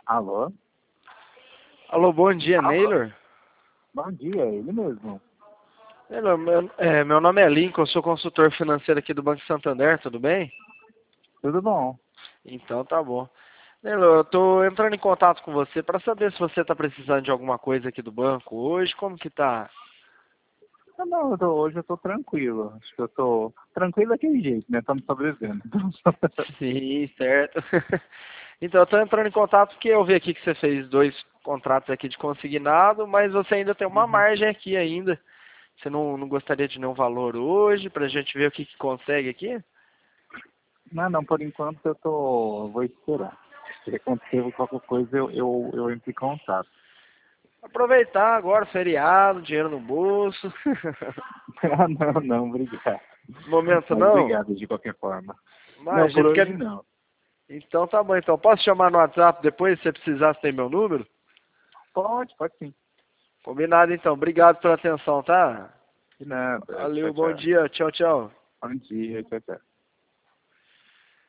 Alô? Alô, bom dia, Alô? Neylor. Bom dia, ele mesmo. Neylor, meu nome é Lincoln, eu sou consultor financeiro aqui do Banco Santander, tudo bem? Tudo bom? Então tá bom. Neylor, eu tô entrando em contato com você para saber se você tá precisando de alguma coisa aqui do banco hoje, como que tá? Não, hoje eu tô tranquilo. Acho que eu tô tranquilo daquele jeito, né? Estamos sobrevivendo. Sim, certo. Então, eu tô entrando em contato porque eu vi aqui que você fez 2 contratos aqui de consignado, mas você ainda tem uma Uhum. margem aqui ainda. Você não gostaria de nenhum valor hoje pra gente ver o que consegue aqui? Não, por enquanto eu vou esperar. Se acontecer qualquer coisa, eu entro em contato. Aproveitar agora, feriado, dinheiro no bolso. Ah, não, obrigado. Momento Mas não? obrigado de qualquer forma. Não, por Imagina, hoje quer... não. Então tá bom, então. Posso chamar no WhatsApp depois, se você precisar, você tem meu número? Pode sim. Combinado então. Obrigado pela atenção, tá? De nada. Tchau, Valeu, bom tchau. dia. Tchau, tchau. Bom dia, tchau, tchau.